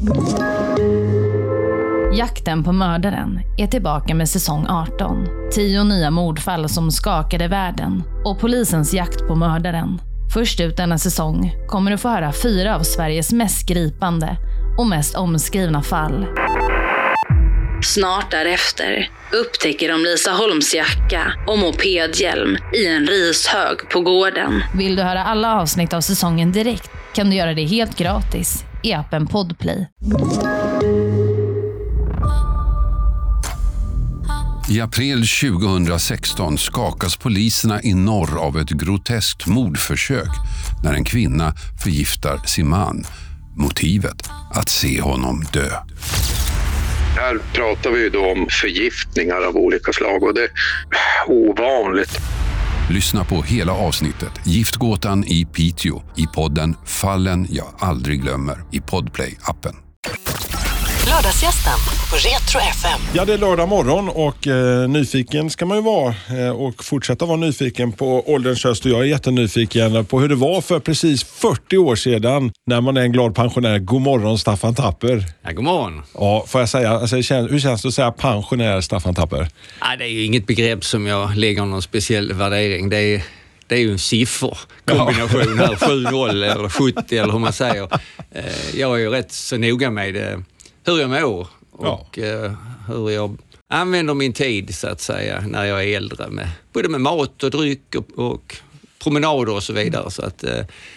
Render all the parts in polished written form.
Jakten på mördaren är tillbaka med säsong 18. 10 nya mordfall som skakade världen och polisens jakt på mördaren. Först ut denna säsong kommer du få höra 4 av Sveriges mest gripande och mest omskrivna fall. Snart därefter upptäcker de Lisa Holms jacka och mopedhjälm i en rishög på gården. Vill du höra alla avsnitt av säsongen direkt kan du göra det helt gratis i appen Podplay. I april 2016 skakas poliserna i norr av ett groteskt mordförsök när en kvinna förgiftar sin man. Motivet att se honom dö. Här pratar vi ju då om förgiftningar av olika slag och det är ovanligt. Lyssna på hela avsnittet Giftgåtan i Piteå i podden Fallen jag aldrig glömmer i Podplay-appen. Lördagsgästen på Retro FM. Ja, det är lördag morgon och nyfiken ska man ju vara och fortsätta vara nyfiken på ålderns höst. Och jag är jättenyfiken på hur det var för precis 40 år sedan när man är en glad pensionär. God morgon Staffan Tapper. Ja, god morgon. Ja, får jag säga, alltså, hur känns det att säga pensionär Staffan Tapper? Ja, det är ju inget begrepp som jag lägger någon speciell värdering. Det är ju en sifferkombination här, 7-0 eller 70 eller hur man säger. Jag är ju rätt så noga med hur jag mår och hur jag använder min tid så att säga när jag är äldre. Både med mat och dryck och promenader och så vidare. Så att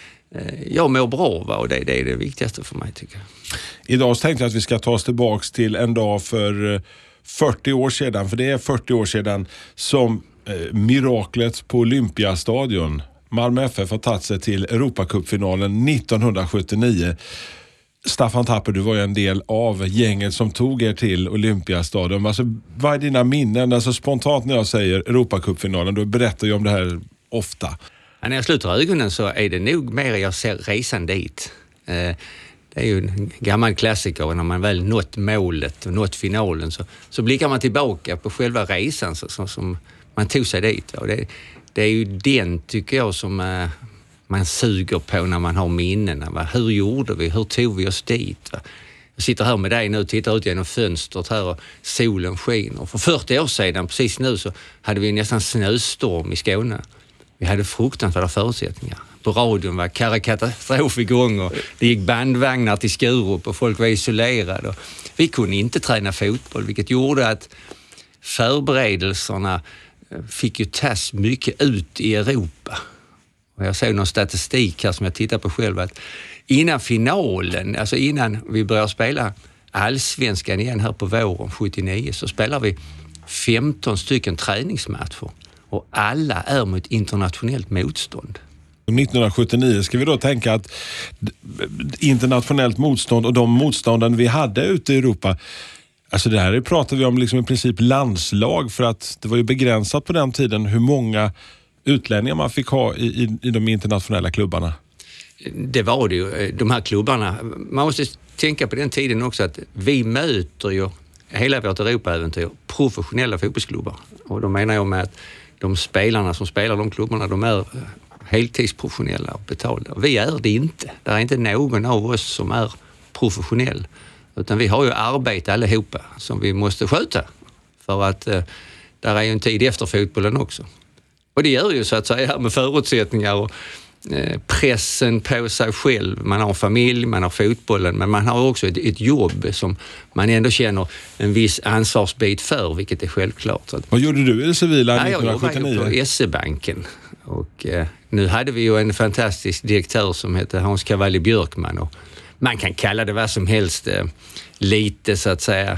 jag mår bra, va? Och det är det viktigaste för mig tycker jag. Idag tänkte jag att vi ska ta oss tillbaks till en dag för 40 år sedan. För det är 40 år sedan som miraklet på Olympiastadion. Malmö FF har tagit sig till Europacupfinalen 1979. Staffan Tapper, du var ju en del av gänget som tog er till Olympiastadion. Alltså, vad är dina minnen? Alltså, spontant när jag säger Europacupfinalen, då berättar jag om det här ofta. Ja, när jag sluter ögonen så är det nog mer jag ser resan dit. Det är ju en gammal klassiker, när man väl nått målet och nått finalen så blickar man tillbaka på själva resan som man tog sig dit. Och det är ju den, tycker jag, som man suger på när man har minnena. Va? Hur gjorde vi? Hur tog vi oss dit? Va? Jag sitter här med dig nu och tittar ut genom fönstret här och solen skiner. För 40 år sedan, precis nu, så hade vi nästan snöstorm i Skåne. Vi hade fruktansvärda förutsättningar. På radion var katastrof igång och det gick bandvagnar till Skurup och folk var isolerade. Och vi kunde inte träna fotboll, vilket gjorde att förberedelserna fick ju tas mycket ut i Europa. Och jag såg någon statistik här som jag tittar på själv, att innan finalen, alltså innan vi börjar spela allsvenskan igen här på våren 79, så spelar vi 15 stycken träningsmatcher och alla är mot internationellt motstånd. 1979 ska vi då tänka att internationellt motstånd och de motstånden vi hade ute i Europa, alltså det här pratar vi om liksom i princip landslag, för att det var ju begränsat på den tiden hur många utlänningar man fick ha i de internationella klubbarna. Det var det ju, de här klubbarna. Man måste tänka på den tiden också att vi möter ju hela vårt Europa-äventyr professionella fotbollsklubbar. Och då menar jag med att de spelarna som spelar de klubbarna, de är heltidsprofessionella och betalda. Vi är det inte. Det är inte någon av oss som är professionell. Utan vi har ju arbete allihopa som vi måste sköta. För att där är ju en tid efter fotbollen också. Och det gör ju så att säga med förutsättningar och pressen på sig själv. Man har familj, man har fotbollen, men man har också ett jobb som man ändå känner en viss ansvarsbit för, vilket är självklart. Vad gjorde du i det civila 1979? Jag jobbade på SE-banken och nu hade vi ju en fantastisk direktör som heter Hans Cavalli Björkman, och man kan kalla det vad som helst, lite så att säga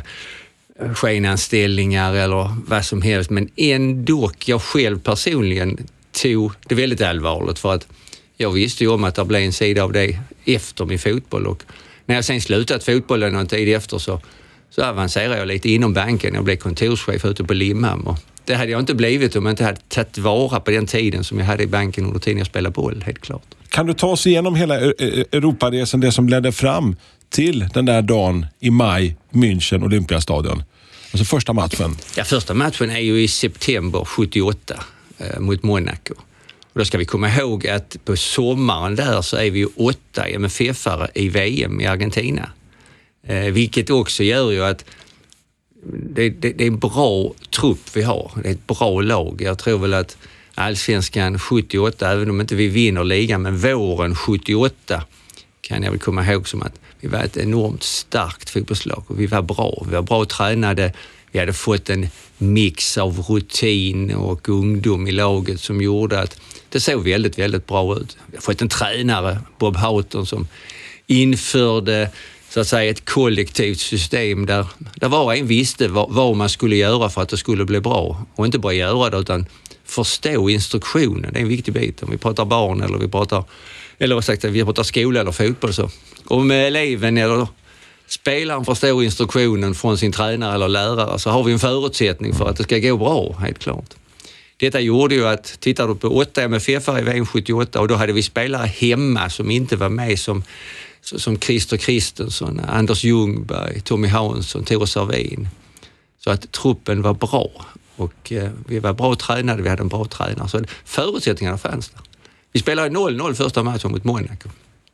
skenanställningar eller vad som helst, men ändå jag själv personligen tog det väldigt allvarligt, för att jag visste ju om att det blev en sida av det efter min fotboll, och när jag sen slutat fotbollen någon tid efter så avancerade jag lite inom banken. Jag blev kontorschef ute på Limhamn, och det hade jag inte blivit om jag inte hade tagit vara på den tiden som jag hade i banken under tiden jag spelade boll, helt klart. Kan du ta oss igenom hela Europaresan, det som ledde fram till den där dagen i maj, München, Olympiastadion? Alltså första matchen. Ja, första matchen är ju i september 78 mot Monaco. Och då ska vi komma ihåg att på sommaren där så är vi ju 8 MFF-are i VM i Argentina. Vilket också gör ju att det är en bra trupp vi har. Det är ett bra lag. Jag tror väl att Allsvenskan 78, även om inte vi vinner ligan, men våren 78 kan jag väl komma ihåg som att vi var ett enormt starkt fotbollslag och vi var bra. Vi var bra tränade. Vi hade fått en mix av rutin och ungdom i laget som gjorde att det såg väldigt, väldigt bra ut. Vi har fått en tränare, Bob Houghton, som införde så att säga ett kollektivt system där var och en visste vad man skulle göra för att det skulle bli bra. Och inte bara göra det utan förstå instruktionen. Det är en viktig bit. Om vi pratar barn eller vi pratar skola eller fotboll så. Om eleven eller spelaren förstår instruktionen från sin tränare eller lärare så har vi en förutsättning för att det ska gå bra, helt klart. Detta gjorde ju att, tittar du på 8 MFF i VM 78 och då hade vi spelare hemma som inte var med som Christer Kristensson, Anders Ljungberg, Tommy Hansson, Tore Sarvin. Så att truppen var bra och vi var bra tränade, vi hade en bra tränare. Så förutsättningarna fanns där. Vi spelade 0-0 första matchen mot Monaco.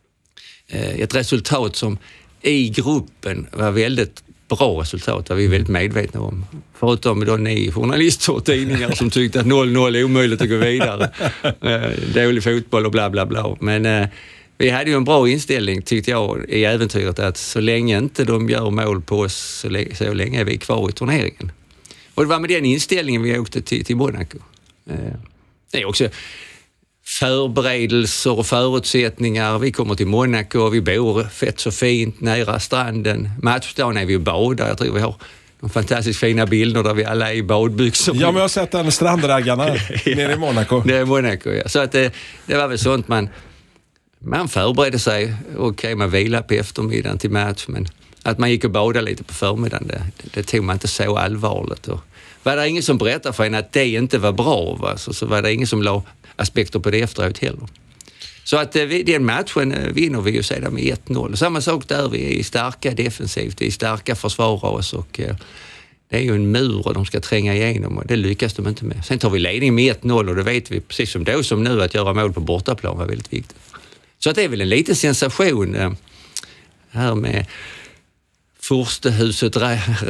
Ett resultat som i gruppen var väldigt bra resultat, var vi väldigt medvetna om. Förutom då ni journalister och tidningar som tyckte att 0-0 är omöjligt att gå vidare. Dålig fotboll och bla bla bla. Men vi hade ju en bra inställning, tyckte jag, i äventyret att så länge inte de gör mål på oss så länge är vi kvar i turneringen. Och det var med den inställningen vi åkte till Monaco. Det är också förberedelser och förutsättningar. Vi kommer till Monaco och vi bor fett så fint nära stranden. Matchdagen är vi badar. Jag tror vi har de fantastiskt fina bilder där vi alla är i badbyxor. Ja, men jag har sett den strandraggarna nere i Monaco. Det är Monaco, ja. Så att det var väl sånt man förberedde sig. Okej, man vilade på eftermiddagen till match, men att man gick och badade lite på förmiddagen, det tog man inte så allvarligt. Och var det ingen som berättade för en att det inte var bra, va? Så var det ingen som la aspekter på det efteråt heller. Så att den matchen vinner vi ju sedan med 1-0. Samma sak där, vi är starka defensivt, vi är starka försvara oss och det är ju en mur och de ska tränga igenom och det lyckas de inte med. Sen tar vi ledning med 1-0 och det vet vi precis som då som nu att göra mål på bortaplan var väldigt viktigt. Så att det är väl en liten sensation här med Furstehuset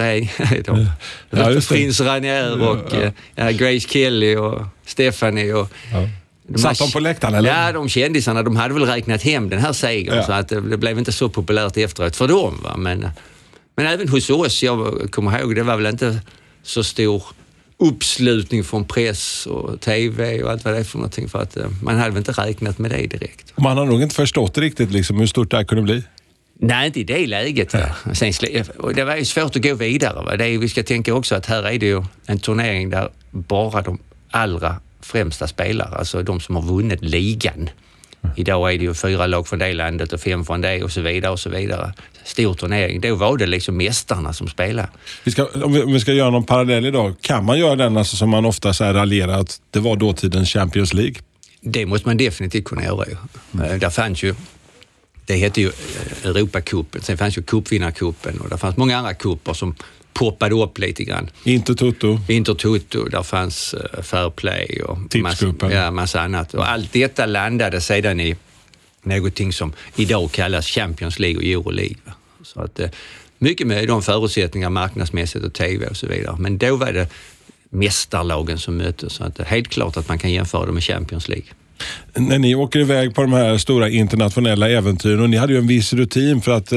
Prins Ranier och Grace Kelly och Stephanie och satt de på läktaren eller? Ja, de kändisarna, de hade väl räknat hem den här segern så att det blev inte så populärt efteråt för dem, va? Men även hos oss, jag kommer ihåg, det var väl inte så stor uppslutning från press och tv och allt vad det är för någonting, för att man hade väl inte räknat med det direkt. Man har nog inte förstått riktigt liksom hur stort det här kunde bli. Nej, inte i det läget. Ja. Sen, det var ju svårt att gå vidare. Va? Vi ska tänka också att här är det ju en turnering där bara de allra främsta spelare, alltså de som har vunnit ligan. Idag är det ju 4 lag från det landet och 5 från det och så vidare och så vidare. Stor turnering. Då var det liksom mästarna som spelar. Om vi ska göra någon parallell idag, kan man göra den alltså som man ofta så här raljerar att det var dåtidens Champions League? Det måste man definitivt kunna göra. Där fanns ju, det hette ju Europacupen, sen fanns ju cupvinnarcupen och där fanns många andra cuper som poppade upp lite grann. Intertoto, där fanns Fairplay och massa annat. Och allt detta landade sedan i någonting som idag kallas Champions League och Euroleague. Så att mycket med de förutsättningar marknadsmässigt och tv och så vidare. Men då var det mästarlagen som möttes, så att det är helt klart att man kan jämföra det med Champions League. När ni åker iväg på de här stora internationella äventyren, och ni hade ju en viss rutin för att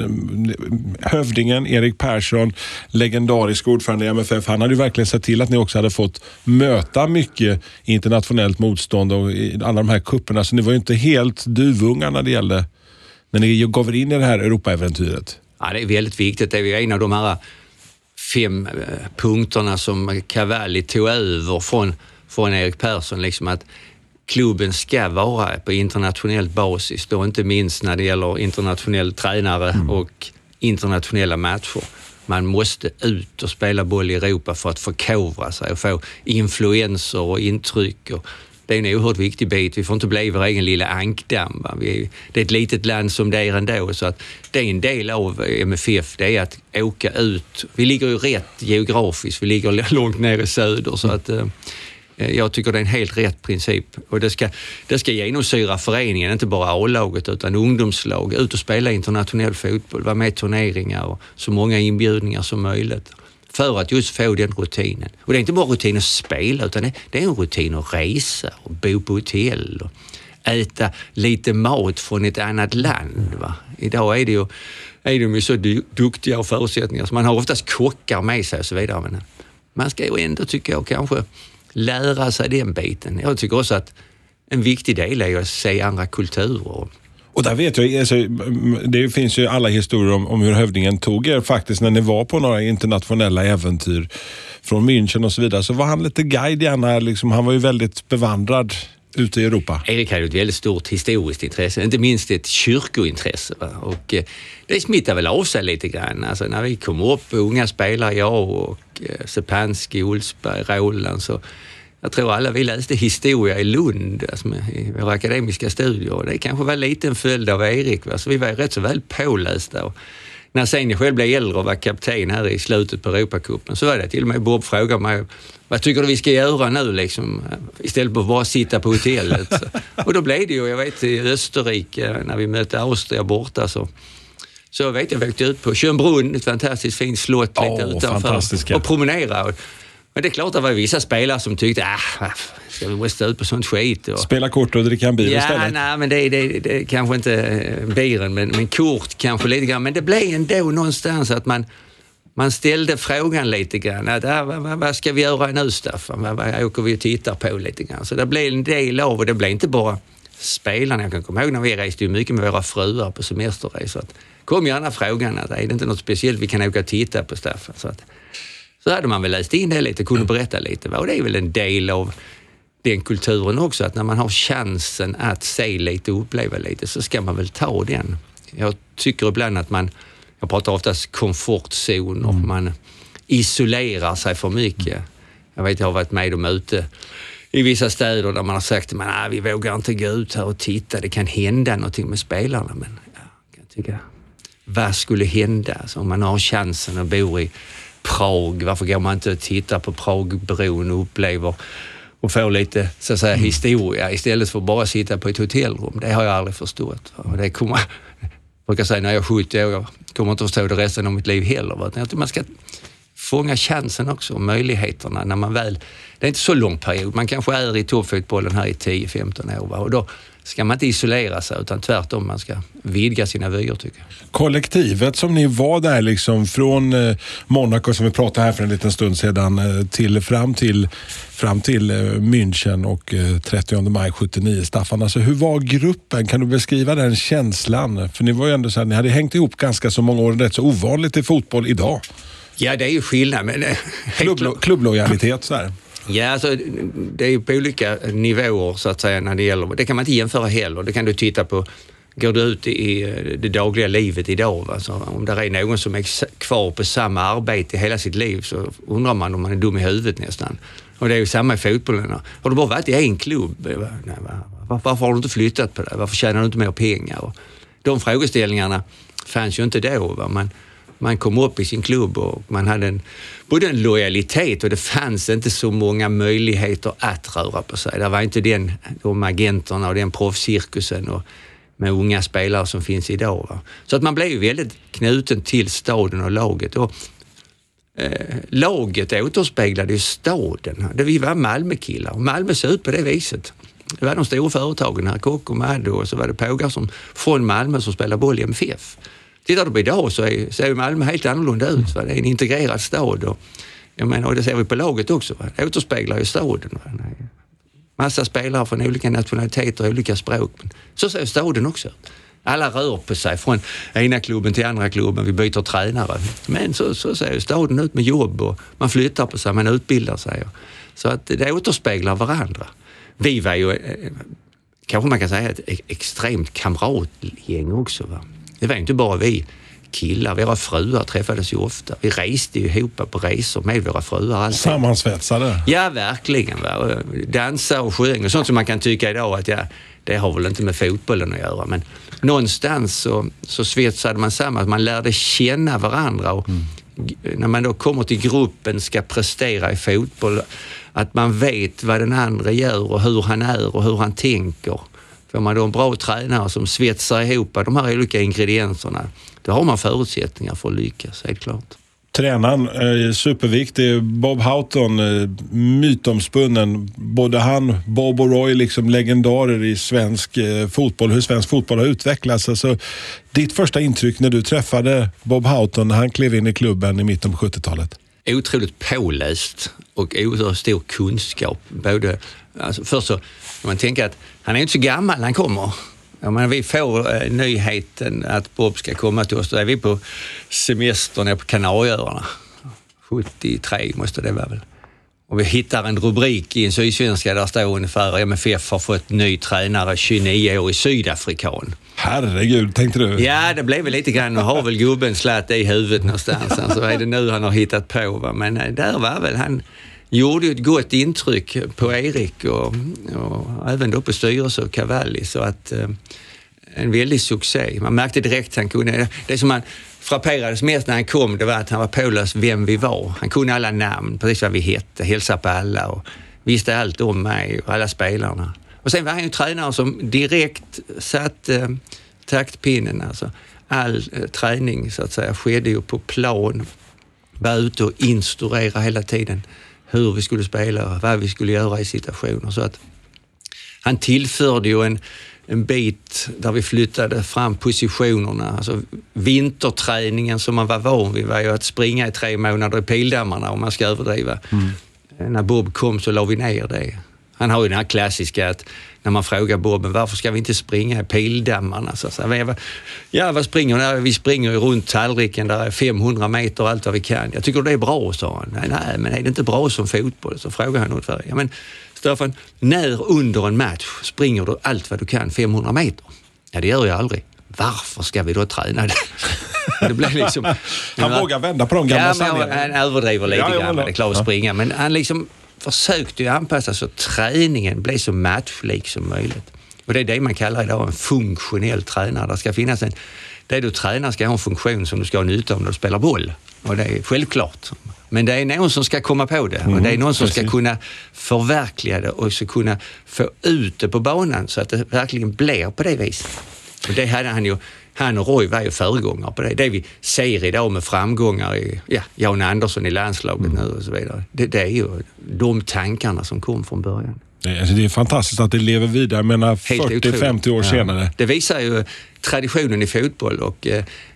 hövdingen Erik Persson, legendarisk ordförande i MFF, han hade ju verkligen sett till att ni också hade fått möta mycket internationellt motstånd och i alla de här kupperna, så ni var ju inte helt duvungar när det gällde, när ni gav in i det här Europa-äventyret. Ja, det är väldigt viktigt. Det är ju en av de här 5 punkterna som Cavalli tog över från Erik Persson, liksom att klubben ska vara på internationell basis, då inte minst när det gäller internationell tränare och internationella matcher. Man måste ut och spela boll i Europa för att förkovra sig och få influenser och intryck. Och det är en oerhört viktig bit. Vi får inte bli vår egen lilla ankdamm. Va? Det är ett litet land som det är ändå, så att det är en del av MFF, det är att åka ut. Vi ligger ju rätt geografiskt, vi ligger långt ner i söder, så att Jag tycker det är en helt rätt princip. Och det ska genomsyra föreningen, inte bara A-laget utan ungdomslag. Ut och spela internationell fotboll, vara med i turneringar och så många inbjudningar som möjligt. För att just få den rutinen. Och det är inte bara rutin att spela utan det är en rutin att resa och bo på hotell och äta lite mat från ett annat land. Va? Idag är de ju så duktiga och förutsättningar så man har oftast kockar med sig och så vidare. Men man ska ju ändå, tycker jag, kanske lära sig den biten. Jag tycker också att en viktig del är att se andra kulturer. Och där vet jag, alltså, det finns ju alla historier om hur hövdingen tog er faktiskt när ni var på några internationella äventyr från München och så vidare. Så var han lite guide gärna, liksom, han var ju väldigt bevandrad ute i Europa. Erik hade ett väldigt stort historiskt intresse, inte minst ett kyrkointresse. Va? Och det smittar väl av sig lite grann. Alltså, när vi kom upp, unga spelare, jag och Sepanski, Olsberg, Roland, så jag tror alla vi läste historia i Lund, alltså i våra akademiska studier. Det kanske var lite en följd av Erik. Va? Så vi var rätt så väl pålästa. Och när sen jag själv blev äldre och var kapten här i slutet på Europacupen så var det till och med Bob frågade mig, vad tycker du vi ska göra nu liksom, istället för att bara sitta på hotellet? Och då blev det ju, jag vet i Österrike när vi mötte Austria borta så vet jag åkte ut på Schönbrunn, ett fantastiskt fint slott lite utanför och promenera. Men det är klart att det var vissa spelare som tyckte ska vi måste ut på sånt skit. Och spela kort och dricka en bil istället? Nej, men det kanske inte bilen, men kort kanske lite grann. Men det blev ändå någonstans att man ställde frågan lite grann. Att, vad ska vi göra nu, Staffan? Vad åker vi och tittar på lite grann? Så det blev en del av, och det blev inte bara spelarna. Jag kan komma ihåg när vi reste ju mycket med våra fruar på semesterresor. Kom gärna frågan att är det inte något speciellt vi kan åka och titta på, Staffan? Så hade man väl läst in det lite, kunde berätta lite. Och det är väl en del av den kulturen också, att när man har chansen att se lite och uppleva lite så ska man väl ta den. Jag tycker ibland att jag pratar oftast komfortzoner, man isolerar sig för mycket. Jag vet, jag har varit med och möte i vissa städer där man har sagt att vi vågar inte gå ut här och titta, det kan hända någonting med spelarna. Men jag kan tycka, vad skulle hända alltså, om man har chansen att bo i Prag? Varför går man inte och tittar på Pragbron och upplever och får lite så att säga historia istället för att bara sitta på ett hotellrum? Det har jag aldrig förstått. Och det kommer, jag brukar säga när jag är 70 år, jag kommer inte att förstå det resten av mitt liv heller. Jag tror man ska fånga chansen också och möjligheterna när man väl, det är inte så lång period, man kanske är i toppfotbollen här i 10-15 år, och då ska man inte isolera sig utan tvärtom, man ska vidga sina vyer, tycker jag. Kollektivet som ni var där liksom från Monaco som vi pratade här för en liten stund sedan till fram till München och 30 maj 79, Staffan. Alltså, hur var gruppen? Kan du beskriva den känslan? För ni var ju ändå så här, ni hade hängt ihop ganska så många år, rätt så ovanligt i fotboll idag. Ja, det är ju skillnad, men klubblojalitet så här. Ja, alltså, det är ju på olika nivåer så att säga när det gäller. Det kan man inte jämföra heller. Det kan du titta på. Går du ut i det dagliga livet idag, alltså, om det är någon som är kvar på samma arbete hela sitt liv, så undrar man om man är dum i huvudet nästan. Och det är ju samma i fotbollen. Har du bara varit i en klubb? Nej, varför har du inte flyttat på det? Varför tjänar du inte mer pengar? Och de frågeställningarna fanns ju inte då. Va? Man kom upp i sin klubb och man hade både en lojalitet, och det fanns inte så många möjligheter att röra på sig. Det var inte de agenterna och den proffscirkusen och med unga spelare som finns idag. Va? Så att man blev ju väldigt knuten till staden och laget. Och laget återspeglade ju staden. Vi var Malmökillar och Malmö såg ut på det viset. Det var de stora företagen här, Kock och Maddo, och så var det pågar som från Malmö som spelar boll i MFF. Tittar du på idag så ser Malmö helt annorlunda ut. Va? Det är en integrerad stad. Och det ser vi på laget också. Va? Det återspeglar ju staden. Va? Massa spelare från olika nationaliteter och olika språk. Men så ser staden också ut. Alla rör på sig från ena klubben till andra klubben. Vi byter tränare. Men så ser staden ut med jobb, och man flyttar på sig, man utbildar sig. Så att det återspeglar varandra. Vi var ju, kanske man kan säga, ett extremt kamratgäng också, va? Det var inte bara vi killar, våra fruar träffades ju ofta. Vi reste ju ihop på resor med våra fruar. Sammansvetsade? Ja, verkligen. Va? Dansa och sjöng och sånt som man kan tycka idag att det har väl inte med fotbollen att göra. Men någonstans så svetsade man samman, man lärde känna varandra. Och när man då kommer till gruppen ska prestera i fotboll, att man vet vad den andra gör och hur han är och hur han tänker. Får man då en bra tränare som svetsar ihop de här olika ingredienserna, då har man förutsättningar för att lyckas, helt klart. Tränaren är superviktig. Bob Houghton, mytomspunnen. Både han, Bob och Roy, liksom legendarer i svensk fotboll. Hur svensk fotboll har utvecklats. Alltså, ditt första intryck när du träffade Bob Houghton när han klev in i klubben i mitten på 70-talet? Otroligt påläst och oerhört stor kunskap. Både, alltså först så kan man tänka att han är inte så gammal, han kommer. Jag menar, vi får nyheten att Bob ska komma till oss. Då är vi på semester nere på Kanarieöarna. 73 måste det vara väl. Och vi hittar en rubrik i en sydsvenska där står ungefär MFF har fått ny tränare, 29 år i Sydafrikan. Herregud, tänkte du? Ja, det blev väl lite grann. Nu har väl gubben slät i huvudet någonstans. Så är det nu han har hittat på. Va? Men där var väl han... gjorde ju ett gott intryck på Erik och även då på styrelse och Cavalli, så att en väldig succé. Man märkte direkt att han kunde, det som man frapperades mest när han kom, det var att han var påläst vem vi var. Han kunde alla namn, precis vad vi hette, hälsade på alla och visste allt om mig och alla spelarna. Och sen var han ju tränare som direkt satt taktpinnen, alltså all träning så att säga skedde ju på plan, var ute och instruera hela tiden hur vi skulle spela, vad vi skulle göra i situationer. Så att han tillförde ju en bit där vi flyttade fram positionerna. Alltså vinterträningen som man var van vid var ju att springa i 3 månader i pildammarna, om man ska överdriva. När Bob kom så la vi ner det. Han har ju den här klassiska att när man frågar Bob, varför ska vi inte springa i pildammarna? Så vad springer vi? Vi springer ju runt tallriken där är 500 meter allt vad vi kan. Jag tycker det är bra, sa han. Nej, men är det inte bra som fotboll? Så frågar han ungefär. Ja, men Staffan, när under en match springer du allt vad du kan 500 meter? Ja, det gör jag aldrig. Varför ska vi då träna det? Det blir liksom... Han vågar vända på de gamla sanningarna. Han överdriver lite grann, men det är klart att springa. Men han liksom försökte ju anpassa så träningen blev så matchlik som möjligt. Och det är det man kallar idag en funktionell tränare. Det ska finnas det du tränar ska ha en funktion som du ska ha nytta av när du spelar boll. Och det är självklart. Men det är någon som ska komma på det. Och det är någon som ska kunna förverkliga det och så kunna få ut det på banan så att det verkligen blir på det viset. Och det hade han ju. Han och Roy var ju föregångare på det. Det vi ser idag med framgångar i Jan Andersson i landslaget nu och så vidare. Det är ju de tankarna som kom från början. Det är fantastiskt att det lever vidare, jag menar 40-50 år senare. Det visar ju traditionen i fotboll och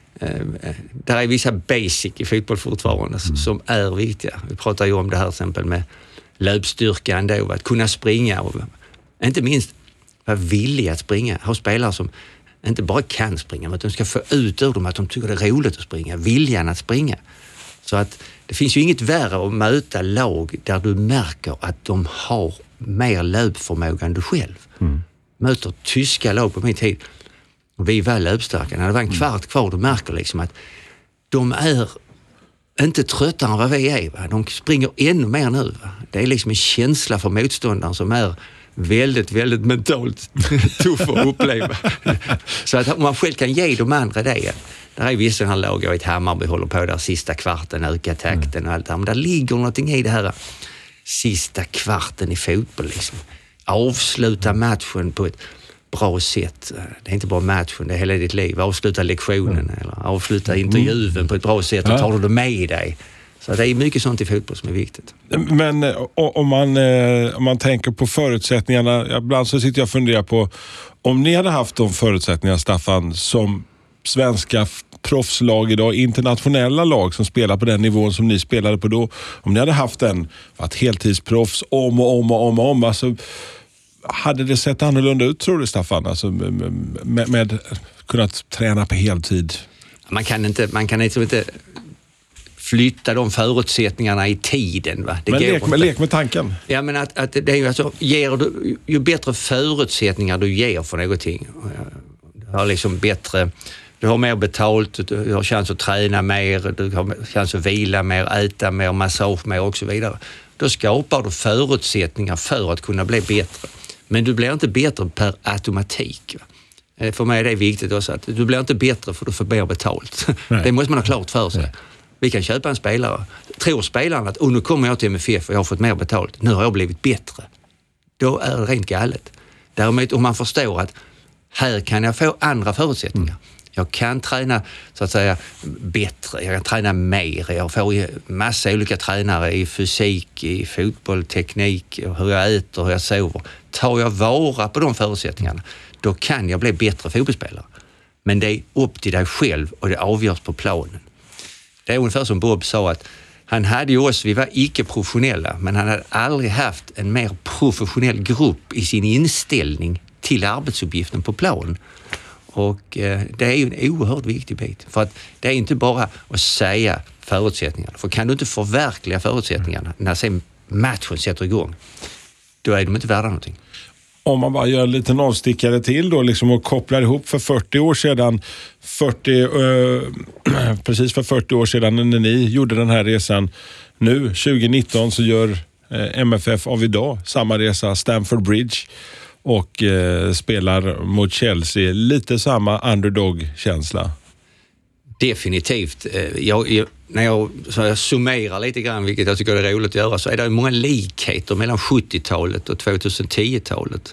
där är vissa basic i fotboll fortfarande som är viktiga. Vi pratar ju om det här till exempel med löpstyrkan då, att kunna springa och inte minst vara villig att springa. Ha spelare som inte bara kan springa, men att de ska få ut ur dem att de tycker det är roligt att springa, viljan att springa. Så att det finns ju inget värre att möta lag där du märker att de har mer löpförmåga än du själv. Möter tyska lag på min tid och vi var löpstarka. När det var en kvart kvar, du märker liksom att de är inte tröttare än vad vi är. Va? De springer ännu mer nu. Va? Det är liksom en känsla för motståndaren som är väldigt, väldigt mentalt tuff att uppleva. Så att om man själv kan ge de andra det. Där är vissa här lag i ett Hammarby håller på där sista kvarten, öka takten och allt det här. Men där ligger någonting i det här sista kvarten i fotboll liksom. Avsluta matchen på ett bra sätt. Det är inte bara matchen, det är hela ditt liv. Avsluta lektionen eller avsluta intervjun på ett bra sätt och tar du det med dig. Så det är mycket sånt i fotboll som är viktigt. Men om man tänker på förutsättningarna, ibland så sitter jag och funderar på om ni hade haft de förutsättningarna, Staffan, som svenska proffslag idag, internationella lag som spelar på den nivån som ni spelade på då, om ni hade haft varit heltidsproffs om, alltså hade det sett annorlunda ut, tror du, Staffan? Alltså med kunnat träna på heltid? Man kan inte flytta de förutsättningarna i tiden. Va? Men lek med tanken. Ja, men att det är ju alltså, ju bättre förutsättningar du ger för någonting. Du har liksom du har mer betalt, du har chans att träna mer, du har chans att vila mer, äta mer, massage mer och så vidare. Då skapar du förutsättningar för att kunna bli bättre. Men du blir inte bättre per automatik. Va? För mig är det viktigt också att du blir inte bättre för att du får mer betalt. Det måste man ha klart för sig. Vi kan köpa en spelare. Tror spelaren att nu kommer jag till MFF och jag har fått mer betalt. Nu har jag blivit bättre. Då är det rent galet. Däremot om man förstår att här kan jag få andra förutsättningar. Jag kan träna så att säga bättre, jag kan träna mer. Jag får massa olika tränare i fysik, i fotboll, teknik, hur jag äter, hur jag sover. Tar jag vara på de förutsättningarna, då kan jag bli bättre fotbollsspelare. Men det är upp till dig själv och det avgörs på planen. Det är ungefär som Bob sa att han hade ju oss, vi var icke-professionella, men han hade aldrig haft en mer professionell grupp i sin inställning till arbetsuppgiften på plan. Och det är ju en oerhört viktig bit. För att det är inte bara att säga förutsättningarna. För kan du inte förverkliga förutsättningarna när sen matchen sätter igång, då är de inte värda någonting. Om man bara gör en liten avstickare till då liksom och kopplar ihop för 40 år sedan, precis för 40 år sedan när ni gjorde den här resan. Nu, 2019, så gör MFF av idag samma resa, Stamford Bridge, och spelar mot Chelsea. Lite samma underdog-känsla. Definitivt. När jag summerar lite grann, vilket jag tycker är roligt att göra, så är det många likheter mellan 70-talet och 2010-talet.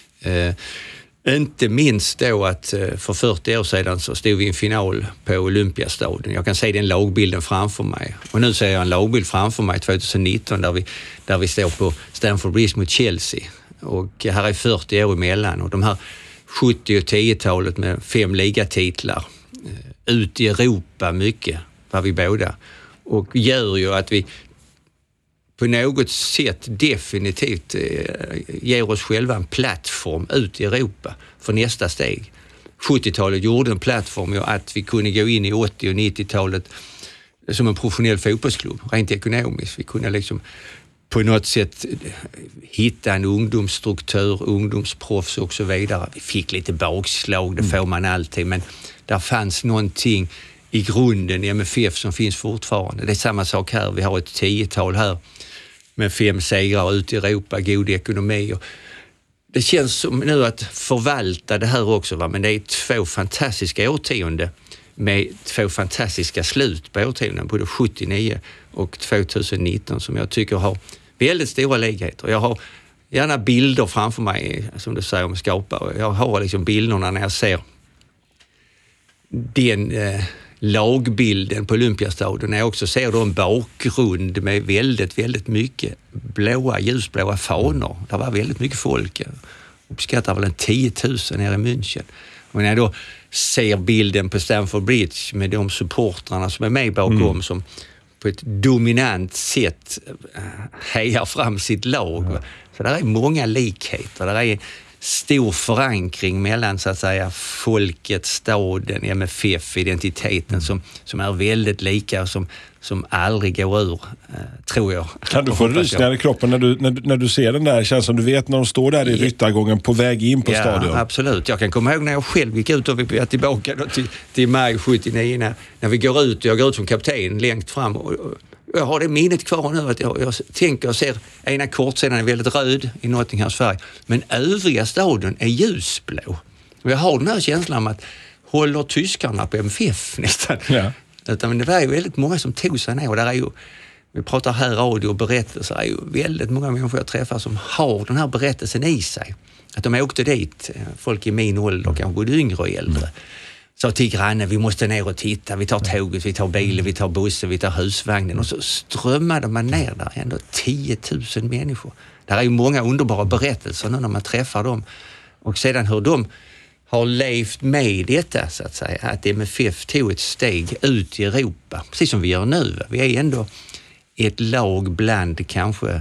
Inte minst då att för 40 år sedan så stod vi i en final på Olympiastadion. Jag kan se den lagbilden framför mig. Och nu ser jag en lagbild framför mig 2019 där vi står på Stamford Bridge mot Chelsea. Och här är 40 år emellan. Och de här 70- och 10-talet med 5 ligatitlar. Ut i Europa mycket, var vi båda. Och gör ju att vi på något sätt definitivt ger oss själva en plattform ut i Europa för nästa steg. 70-talet gjorde en plattform att vi kunde gå in i 80- och 90-talet som en professionell fotbollsklubb, rent ekonomiskt. Vi kunde liksom på något sätt hitta en ungdomsstruktur, ungdomsproffs och så vidare. Vi fick lite bakslag, det får man alltid, men där fanns någonting i grunden i MFF som finns fortfarande. Det är samma sak här, vi har ett 10-tal här med 5 segrar ut i Europa, god ekonomi. Och det känns som nu att förvalta det här också, va? Men det är 2 fantastiska årtionden med 2 fantastiska slut på årtionden, både 79 och 2019, som jag tycker har väldigt stora likheter. Jag har gärna bilder framför mig, som du säger, om skapare. Jag har liksom bilderna när jag ser den lagbilden på Olympiastadion. När jag också ser då en bakgrund med väldigt, väldigt mycket ljusblåa fanor. Det var väldigt mycket folk. Jag uppskattar väl en 10 000 nere i München. Och när jag då ser bilden på Stamford Bridge med de supportrarna som är med bakom, som på ett dominant sätt hejar fram sitt lag. Så där är många likheter. Där är stor förankring mellan så att säga folket, staden, MFF, identiteten som är väldigt lika och som aldrig går ur, tror jag. Kan du få rysningar i kroppen när du ser den där? Känns som du vet när de står där i ryttargången på väg in på stadion. Ja, absolut. Jag kan komma ihåg när jag själv gick ut och vi är tillbaka då till maj 79 när vi går ut och jag går ut som kapten längst fram och jag har det minnet kvar nu att jag tänker och ser ena kortsidan är väldigt röd i Nottinghams färg, men övriga stadion är ljusblå. Och jag har den här känslan om att håller tyskarna på MFF nästan. Ja. Men det var ju väldigt många som tog sig ner och där är ju, vi pratar här radio och berättelser, är ju väldigt många människor jag träffar som har den här berättelsen i sig. Att de åkte dit, folk i min ålder, kanske både yngre och äldre. Så till grannen, vi måste ner och titta, vi tar tåget, vi tar bilen, vi tar bussen, vi tar husvagnen och så strömmade man ner där, ändå 10 000 människor. Där är ju många underbara berättelser nu när man träffar dem. Och sedan hur de har levt med detta så att säga, att MFF tog ett steg ut i Europa, precis som vi gör nu. Vi är ändå ett lag bland kanske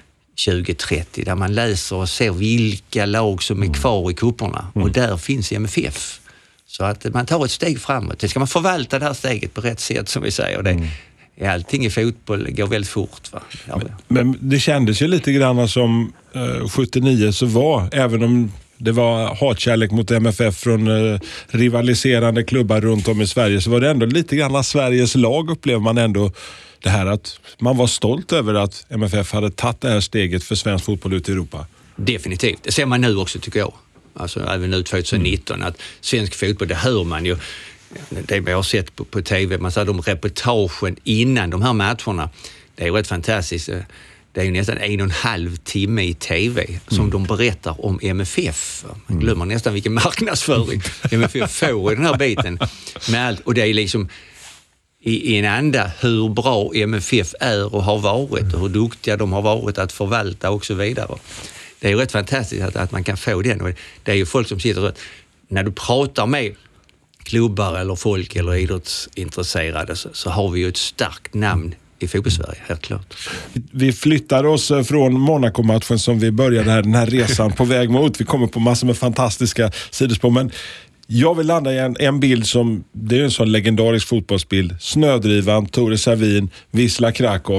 20-30 där man läser och ser vilka lag som är kvar i kupperna och där finns MFF. Så att man tar ett steg framåt. Det ska man förvalta det här steget på rätt sätt som vi säger. Allting i fotboll går väldigt fort. Va? Ja. Men det kändes ju lite grann som 79 så var, även om det var hatkärlek mot MFF från rivaliserande klubbar runt om i Sverige, så var det ändå lite grann Sveriges lag, upplever man ändå det här att man var stolt över att MFF hade tagit det här steget för svensk fotboll ut i Europa. Definitivt. Det ser man nu också tycker jag. Alltså även nu 2019 att svensk fotboll, det hör man ju det vi har sett på tv, man säger de reportagen innan de här matcherna, det är rätt fantastiskt. Det är ju nästan 1,5 timme i tv som de berättar om MFF. Man glömmer nästan vilken marknadsföring MFF får i den här biten. Med allt, och det är liksom i en anda hur bra MFF är och har varit och hur duktiga de har varit att förvalta och så vidare. Det är ju rätt fantastiskt att man kan få den. Och det är ju folk som sitter och när du pratar med klubbar eller folk eller idrottsintresserade så har vi ju ett starkt namn i fotbollssverige, helt klart. Vi flyttar oss från Monaco-matchen som vi började den här resan på väg mot. Vi kommer på massor med fantastiska sidospår, men jag vill landa i en bild som, det är en sån legendarisk fotbollsbild. Snödrivan, Tore Savin, Wisla Krakow.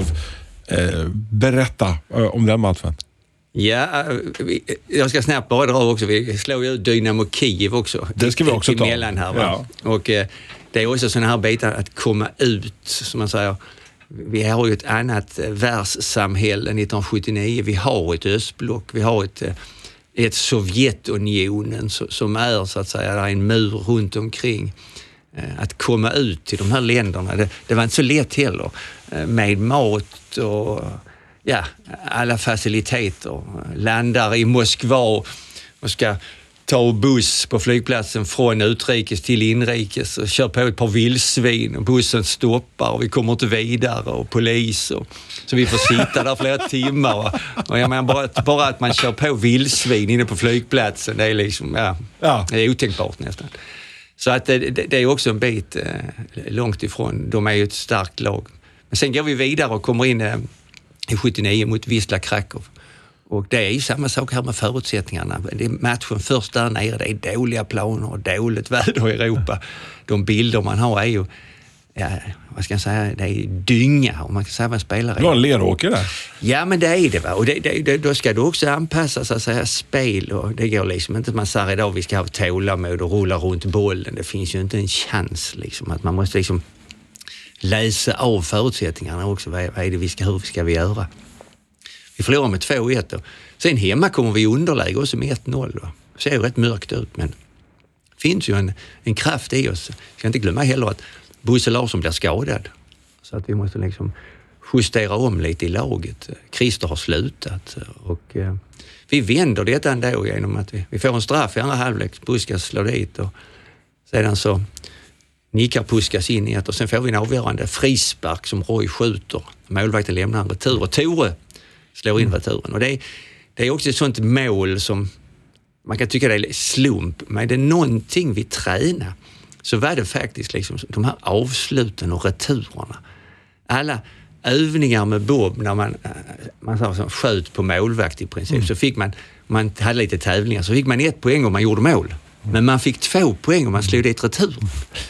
Berätta om den matchen. Ja, jag ska snabbt bara dra också. Vi slår ju ut Dynamo Kiev också. Det ska vi också ta. Emellan här, va? Ja. Och det är också sådana här bitar att komma ut, som man säger. Vi har ju ett annat världssamhälle 1979. Vi har ett östblock. Vi har ett Sovjetunionen som är så att säga, där är en mur runt omkring. Att komma ut till de här länderna, det var inte så lätt heller. Med mat och alla faciliteter. Landar i Moskva och ska ta buss på flygplatsen från utrikes till inrikes och kör på ett par vildsvin och bussen stoppar och vi kommer inte vidare och polis så vi får sitta där flera timmar och jag menar bara att man kör på vildsvin inne på flygplatsen, det är liksom det är otänkbart nästan. Så att det är också en bit långt ifrån, de är ju ett starkt lag. Men sen går vi vidare och kommer in i 79 mot Wisla Krakow. Och det är ju samma sak här med förutsättningarna. Det är matchen först där nere, det är dåliga planer och dåligt väder i Europa. De bilder man har är ju, vad ska jag säga, det är dynga om man kan säga vad spelare är. Du har en leråker där. Ja, men det är det, va. Och då ska du också anpassa så att säga spel och det går liksom inte, man säger idag vi ska ha tålamod och rulla runt bollen. Det finns ju inte en chans liksom, att man måste liksom läsa av förutsättningarna också. Vad är det hur ska vi göra? Vi förlorar med 2-1 och sen hemma kommer vi i underläge också med 1-0. Det ser ju rätt mörkt ut, men det finns ju en kraft i oss. Jag ska inte glömma heller att Bosse Larsson blir skadad. Så att vi måste liksom justera om lite i laget. Christer har slutat och vi vänder detta ändå genom att vi får en straff i andra halvlek. Puskas slår dit och sedan så nickar Puskas in i ett och sen får vi en avgörande frispark som Roy skjuter. Målvakten lämnar en retur och Tore slår in returen. Och det är också ett sånt mål som man kan tycka det är slump, men det är någonting vi tränar. Så var det faktiskt liksom de här avsluten och returerna. Alla övningar med Bob när man sköt på målvakt i princip, så fick man hade lite tävlingar, så fick man 1 poäng om man gjorde mål. Men man fick 2 poäng om man slog dit returen.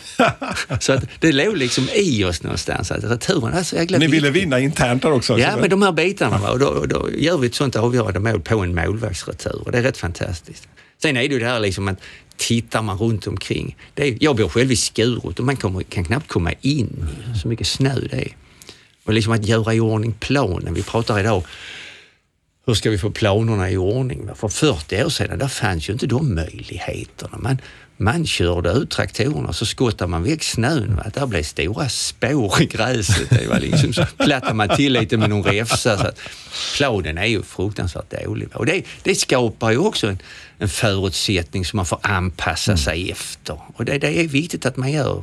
Så att det låg liksom i oss någonstans att returen är så jäkla. Ni ville vinna internt där också. Ja, men de här bitarna, va? Och då gör vi ett sånt avgörande mål på en målvaktsretur och det är rätt fantastiskt. Sen är det ju det här liksom att tittar man runt omkring. Jag bor själv i Skurup och man kan knappt komma in, så mycket snö det är. Och liksom att göra i ordning planen. Vi pratar idag, hur ska vi få planerna i ordning? För 40 år sedan, där fanns ju inte de möjligheterna. Man körde ut traktorerna och så skottade man väck snön. Att där blev stora spår i gräset. Det var liksom så plattar man till lite med någon räfsa. Så att planen är ju fruktansvärt dålig. Och det skapar ju också en förutsättning som man får anpassa sig efter. Och det är viktigt att man gör.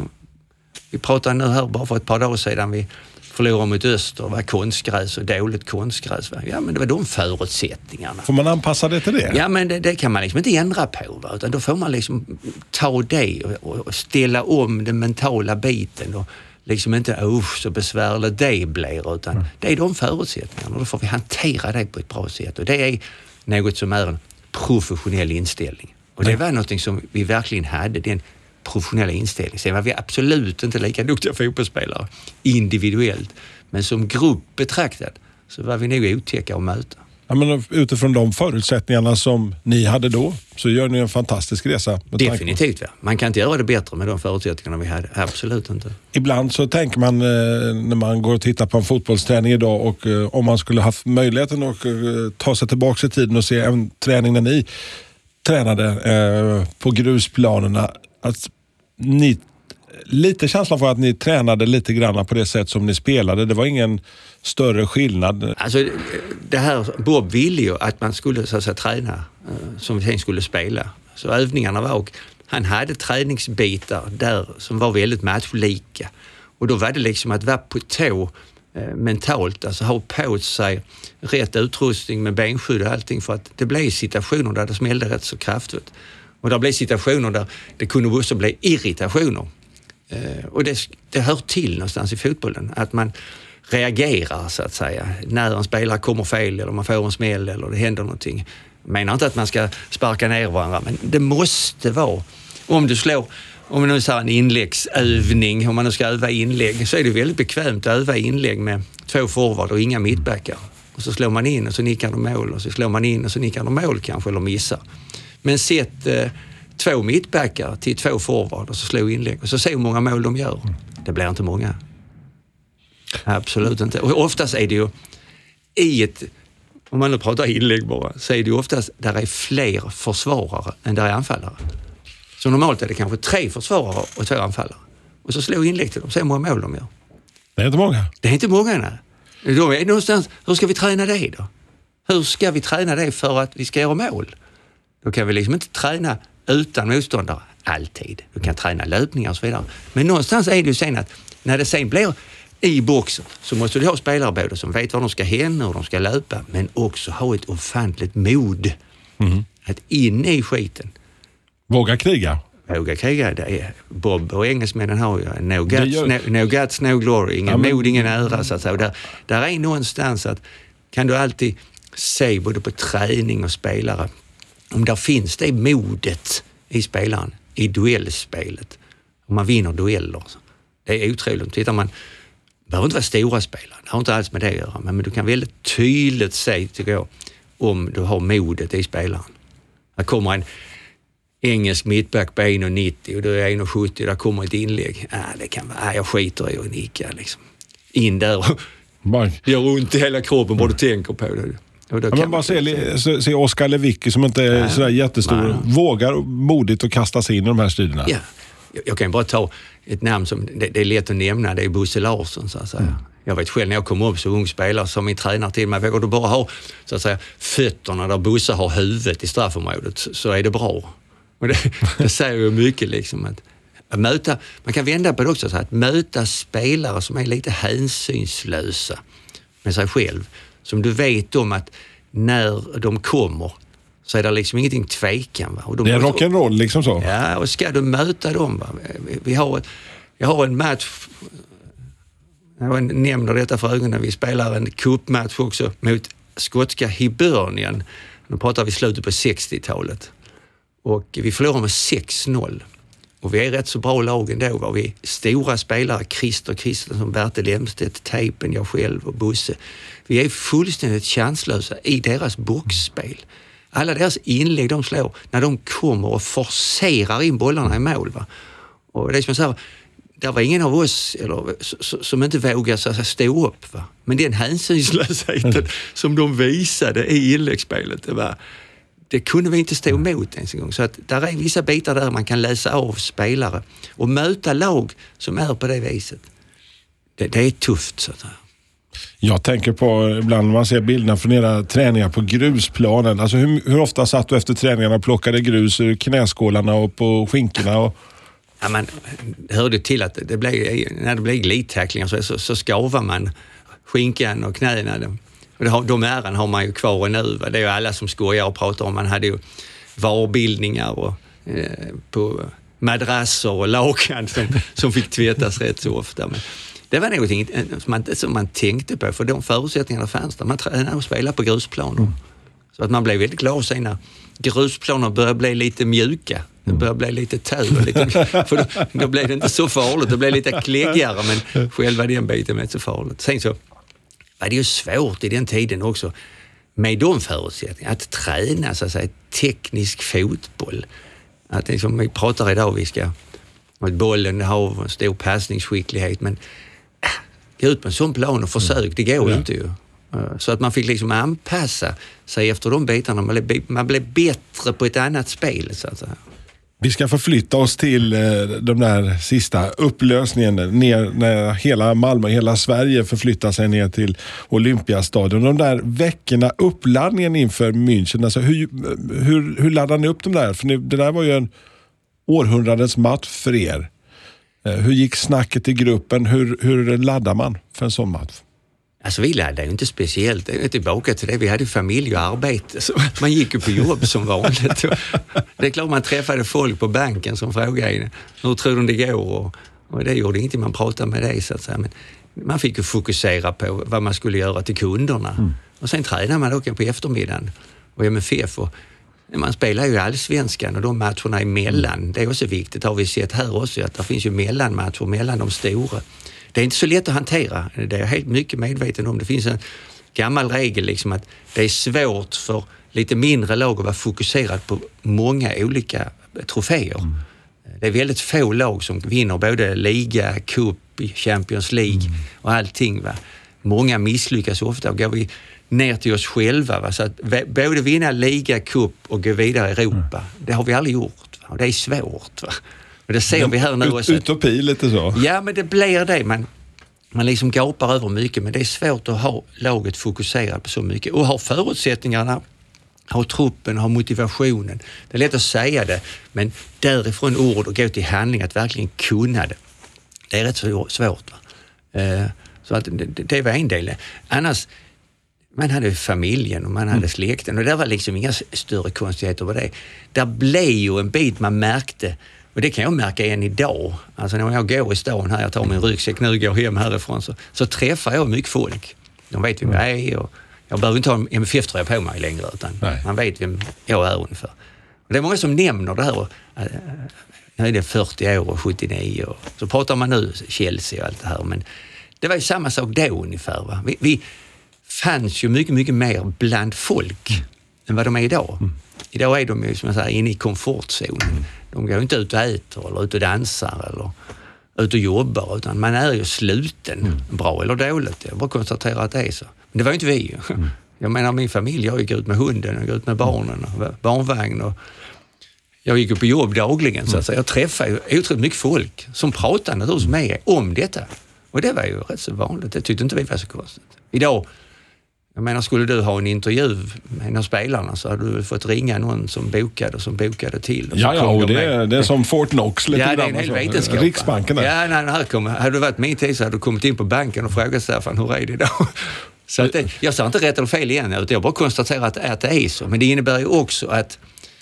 Vi pratade nu här bara för ett par dagar sedan. Vi förlorade mot Öster, var konstgräs och dåligt konstgräs. Ja, men det var de förutsättningarna. Får man anpassa det till det? Ja, men det kan man liksom inte ändra på. Va? Utan då får man liksom ta det och ställa om den mentala biten och liksom inte så besvärligt det blir, utan det är de förutsättningarna och då får vi hantera det på ett bra sätt. Och det är något som är en professionell inställning. Och det var något som vi verkligen hade, den professionella inställning. Sen var vi absolut inte lika duktiga fotbollsspelare individuellt, men som grupp betraktad så var vi nog otäcka att möta. Ja, men utifrån de förutsättningarna som ni hade då så gör ni en fantastisk resa. Definitivt, ja. Man kan inte göra det bättre med de förutsättningarna vi hade. Absolut inte. Ibland så tänker man när man går och tittar på en fotbollsträning idag och om man skulle haft möjligheten att ta sig tillbaka i tiden och se en träning när ni tränade på grusplanerna, att lite känslan för att ni tränade lite grann på det sätt som ni spelade. Det var ingen större skillnad. Alltså det här, Bob ville ju att man skulle så att säga träna som vi sen skulle spela. Så övningarna var, och han hade träningsbitar där som var väldigt matchlika. Och då var det liksom att vara på tå mentalt, alltså ha på sig rätt utrustning med benskydd och allting, för att det blev situationer där det smällde rätt så kraftigt. Och det blev situationer där det kunde också bli irritationer. Och det hör till någonstans i fotbollen, att man reagerar så att säga när en spelare kommer fel eller man får en smäll eller det händer någonting. Jag menar inte att man ska sparka ner varandra, men det måste vara, om man nu säger en inläggsövning, om man nu ska öva inlägg, så är det väldigt bekvämt att öva inlägg med 2 forward och inga mittbackar. Och så slår man in och så nickar de mål, och så slår man in och så nickar de mål kanske, eller missar. Men sätt 2 mittbackar till 2 forward och så slå inlägg och så se hur många mål de gör. Det blir inte många. Absolut inte. Och oftast är det ju om man nu pratar inlägg bara, så är det ju oftast där är fler försvarare än där är anfallare. Så normalt är det kanske 3 försvarare och 2 anfallare. Och så slå inlägg till dem, se hur många mål de gör. Det är inte många. Det är inte många, nej. Då är det någonstans, hur ska vi träna det då? Hur ska vi träna det för att vi ska göra mål? Då kan vi liksom inte träna utan motståndare alltid. Du kan träna löpningar och så vidare. Men någonstans är det ju sen att när det sen blir i boxen så måste du ha spelare både som vet var de ska hända och de ska löpa, men också ha ett ofantligt mod att in i skiten. Våga kriga. Det är Bob och engelsmännen har ju no guts, no glory, ingen mod, ingen ära så att säga. Där är någonstans att kan du alltid se både på träning och spelare om där finns det modet i spelaren, i duellspelet. Om man vinner dueller. Det är otroligt. Tittar man, det behöver inte vara stora spelare, det har inte alls med det att göra, men du kan väldigt tydligt se, tycker jag, om du har modet i spelaren. Där kommer en engelsk mittback på 1,90 och du är 1,70, där kommer ett inlägg. Det kan vara, jag skiter i att nicka liksom. In där och gör ont i hela kroppen bara du tänker på det. Men bara se Oskar Lewicki som inte är sådär jättestor, vågar modigt att kasta sig in i de här striderna. Ja. Jag kan bara ta ett namn som det är lätt att nämna, det är Bosse Larsson så att säga. Jag vet själv när jag kom upp så ung spelare som min tränare till mig, vågar du bara ha så att säga fötterna där Bosse har huvudet i straffområdet så är det bra. Och det säger ju mycket liksom att möta, man kan vända på det också så att möta spelare som är lite hänsynslösa med sig själv, som du vet om att när de kommer så är det liksom ingenting tvekan. Va? Och det är rock'n'roll liksom så. Ja, och ska du möta dem? Va? Jag har en match, jag nämner detta för ögonen, vi spelar en cupmatch också mot skotska Hibernian. Nu pratar vi slutet på 60-talet. Och vi förlorar med 6-0. Och vi är rätt så bra lag ändå. Va? Vi är stora spelare, Christer Kristiansson, Bertil Emstedt, Tejpen, jag själv och Bosse. Vi är fullständigt chanslösa i deras boxspel. Alla deras inlägg de slår när de kommer och forcerar in bollarna i mål. Va? Och det är som jag säger, det var ingen av oss som inte vågade så att stå upp. Va? Men den hänsynslösheten som de visade i inläggsspelet, det kunde vi inte stå emot ens en gång. Så att där är vissa bitar där man kan läsa av spelare och möta lag som är på det viset. Det är tufft så att säga. Jag tänker på ibland när man ser bilderna från era träningar på grusplanen. Alltså hur ofta satt du efter träningarna och plockade grus ur knäskålarna och på skinkorna? Och... Ja, man hörde till att när det blev glittacklingar så skavar man skinkan och knäna. De äran har man ju kvar nu. Det är ju alla som skojar och pratar om. Man hade ju varbildningar och, på madrasser och lakan som fick tvättas rätt så ofta. Men det var någonting som man tänkte på, för de förutsättningarna fanns där. Man tränade och spelade på grusplaner. Så att man blev väldigt glad sen när grusplaner började bli lite mjuka. Det började bli lite för då blev det inte så farligt. Det blev lite kläggigare, men själva den biten var inte så farligt. Sen så var det ju svårt i den tiden också med de förutsättningarna att träna så att säga teknisk fotboll. Att det som vi pratar idag, vi ska att bollen har en stor passningsskicklighet, men gå ut på en sån plan och försök, det går inte ju. Så att man fick liksom anpassa sig efter de bitarna. Man blev bättre på ett annat spel så att säga. Vi ska förflytta oss till de där sista upplösningen ner när hela Malmö, hela Sverige förflyttar sig ner till Olympiastadion. De där veckorna, uppladdningen inför München, alltså hur laddar ni upp de där? För det där var ju en århundradets match för er. Hur gick snacket i gruppen? Hur laddar man för en sån match? Alltså vi laddade ju inte speciellt. Jag är tillbaka till det. Vi hade familj och arbete. Så man gick ju på jobb som vanligt. Det är klart man träffade folk på banken som frågade hur tror du det går? Och det gjorde inte man pratade med dig så att säga. Men man fick ju fokusera på vad man skulle göra till kunderna. Och sen tränade man också på eftermiddagen. Och MFF och man spelar ju allsvenskan och de matcherna emellan. Det är också viktigt, har vi sett här också, att det finns ju mellanmatcher mellan de stora. Det är inte så lätt att hantera. Det är jag helt mycket medveten om. Det finns en gammal regel liksom att det är svårt för lite mindre lag att vara fokuserad på många olika troféer. Det är väldigt få lag som vinner både liga, cup, Champions League och allting. Va? Många misslyckas ofta och går vi ner till oss själva. Va? Så att både vinna liga, cup och gå vidare i Europa, det har vi aldrig gjort. Va? Och det är svårt. Va? Och det ser vi här nu också. Utopi lite så. Ja, men det blir det. Man liksom gapar över mycket, men det är svårt att ha laget fokuserat på så mycket. Och ha förutsättningarna, ha truppen, ha motivationen. Det är lätt att säga det, men därifrån ord och gå till handling, att verkligen kunna det. Det är rätt så svårt. Va? Så att det var en del. Annars, man hade familjen och man hade släkten och det var liksom inga större konstigheter på det. Där blev ju en bit man märkte. Och det kan jag märka än idag. Alltså när jag går i stan här, jag tar min ryggsäck nu och går hem härifrån så träffar jag mycket folk. De vet vem jag är och jag behöver inte ha en MFF-tröja på mig längre utan man vet vem jag är ungefär. Och det är många som nämner det här. Nu är det 40 år och 79 och så pratar man nu Chelsea och allt det här. Men det var ju samma sak då ungefär. Va? Vi fanns ju mycket, mycket mer bland folk än vad de är idag. Idag är de ju som jag säger inne i komfortzonen. De går inte ut och äter eller ut och dansar eller ut och jobbar utan man är ju sluten, bra eller dåligt. Jag bara konstaterar att det är så. Men det var ju inte vi. Jag menar min familj, jag gick ut med hunden, jag gick ut med barnen och barnvagn och jag gick upp på jobb dagligen så att säga. Jag träffade ju otroligt mycket folk som pratade naturligtvis med om detta. Och det var ju rätt så vanligt. Det tyckte inte vi var så konstigt. Idag, jag menar, skulle du ha en intervju med en av spelarna så hade du fått ringa någon som bokade till. Och det är som Fort Knox lite grann. Ja, det är en hel vetenskap. Riksbanken där. Ja, hade du varit min tid så hade du kommit in på banken och frågat Staffan, hur är det idag? Så att jag sa inte rätt eller fel igen, utan jag bara konstaterar att det är så. Men det innebär ju också att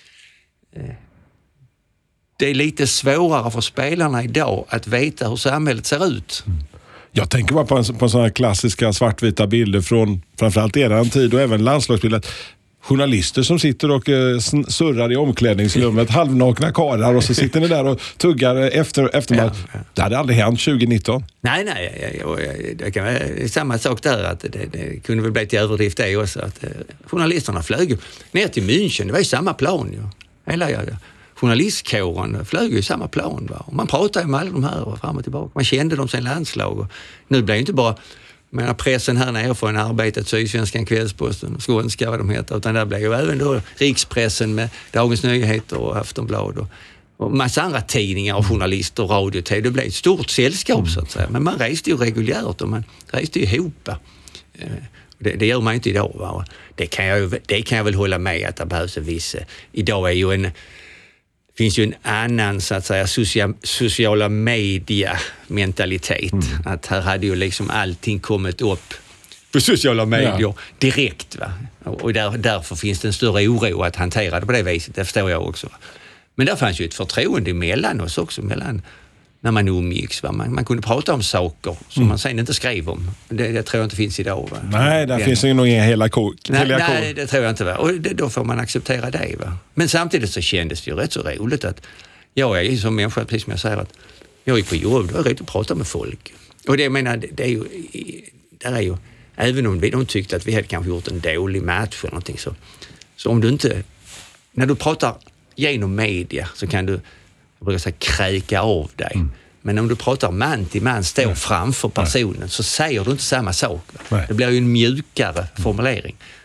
det är lite svårare för spelarna idag att veta hur samhället ser ut. Jag tänker bara på sådana här klassiska svartvita bilder från framförallt eran tid och även landslagsbilder. Journalister som sitter och surrar i omklädningsrummet, halvnakna karlar och så sitter ni där och tuggar efter match. Det hade aldrig hänt 2019. Nej, det kan vara samma sak där att det kunde väl bli till överdrift det också att journalisterna flög ner till München, det var ju samma plan ju. Hela journalistkåren flög ju i samma plan. Va? Och man pratade ju med alla de här och fram och tillbaka. Man kände dem sen landslag. Och nu blir ju inte bara pressen här nere från Arbetet, Sydsvenskan, Kvällsposten, Skånska vad de heter, utan där blir ju även då rikspressen med Dagens Nyheter och Aftonblad och massa andra tidningar och journalister och radio. Det blev ett stort sällskap så att säga. Men man reste ju reguljärt och man reste ju ihop. Det gör man inte idag. Va? Det kan jag väl hålla med att det behövs en viss. Idag är ju finns ju en annan så att säga sociala media-mentalitet. Att här hade ju liksom allting kommit upp på sociala medier direkt. Va? Och därför finns det en större oro att hantera det på det viset. Det förstår jag också. Va? Men där fanns ju ett förtroende mellan oss också. När man umgicks. Va? Man kunde prata om saker som man sen inte skrev om. Det tror jag inte finns idag. Va? Nej, där finns ju nog inga hela kor. Nej, det tror jag inte. Va? Och då får man acceptera det. Va? Men samtidigt så kändes det ju rätt så roligt att jag är som människa, precis som jag säger, att jag gick på jobb, då är det rätt att prata med folk. Och det jag menar, det är ju, där är ju, även om de tyckte att vi hade kanske gjort en dålig match eller någonting så om du inte, när du pratar genom media så kan du, jag brukar säga, kräka av dig. Men om du pratar man till man, står framför personen så säger du inte samma sak. Det blir ju en mjukare formulering.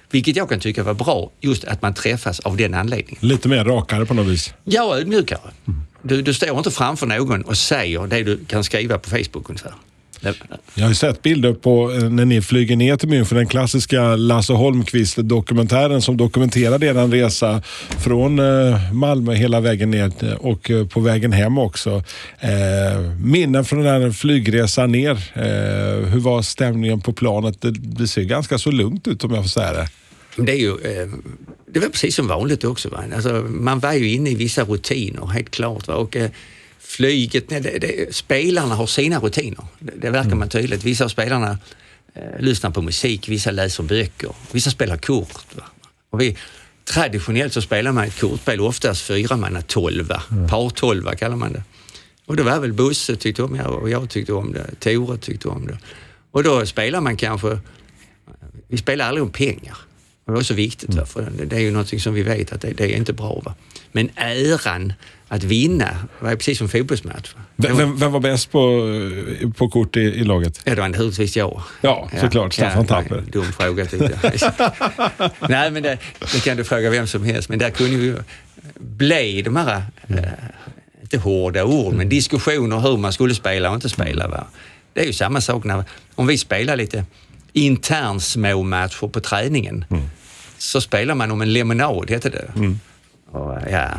Vilket jag kan tycka var bra, just att man träffas av den anledningen. Lite mer rakare på något vis. Ja, ödmjukare. Du står inte framför någon och säger det du kan skriva på Facebook ungefär. Jag har ju sett bilder på när ni flyger ner till München, den klassiska Lasse Holmqvist-dokumentären som dokumenterade er resa från Malmö hela vägen ner och på vägen hem också. Minnen från den här flygresan ner. Hur var stämningen på planet? Det ser ganska så lugnt ut om jag får säga det. Det är ju, det var precis som vanligt också. Va? Alltså, man var ju inne i vissa rutiner, helt klart. Va? Och flyget, spelarna har sina rutiner. Det verkar man tydligt. Vissa av spelarna lyssnar på musik, vissa läser böcker, vissa spelar kort. Va? Och traditionellt så spelar man ett kortspel, oftast 4 manna 12. Par 12 kallar man det. Och det var väl Bosse tyckte om det och jag tyckte om det. Tore tyckte om det. Och då spelar man kanske, vi spelar aldrig om pengar. Det är så viktigt, va? För det är ju något som vi vet att det är inte bra. Va? Men äran att vinna var precis som fotbollsmatch. Vem var bäst på kort i laget? Ja, det var naturligtvis jag. Ja, såklart. Staffan Tapper. Dum fråga tyckte jag. Nej, men det kan du fråga vem som helst. Men där kunde ju bli de här, inte hårda ord, men diskussioner hur man skulle spela och inte spela. Va? Det är ju samma sak om vi spelar lite intern små matcher på träningen. Så spelar man om en lemonad, heter det. Och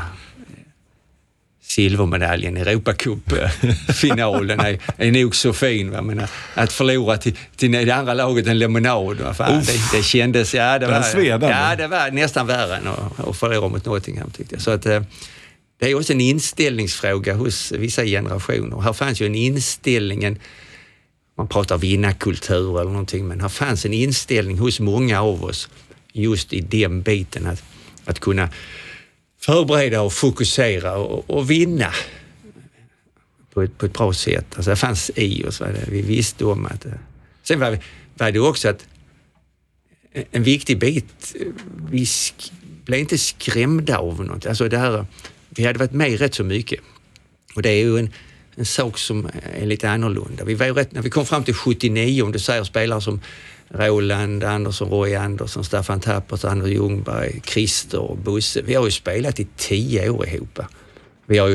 silvermedaljen i Europacup-finalen är nog så fin. Va? Men att förlora till det andra laget en lemonad, va? Fan, det kändes... Ja, det var nästan värre än att förlora mot Nottingham, tyckte jag. Så att, det är också en inställningsfråga hos vissa generationer. Här fanns ju en inställning, man pratar vinnarkultur eller någonting, men här fanns en inställning hos många av oss just i den biten att kunna förbereda och fokusera och vinna på ett bra sätt. Alltså det fanns i oss. Vi visste om att... Sen var det också att en viktig bit, vi blev inte skrämda av något. Alltså det här, vi hade varit med rätt så mycket. Och det är ju en sak som är lite annorlunda. Vi var ju rätt, när vi kom fram till 79, om du säger spelare som Roland Andersson, Roy Andersson, Staffan Tappert, Anders Ljungberg, Christer och Bosse. Vi har ju spelat i 10 år ihop. Vi har ju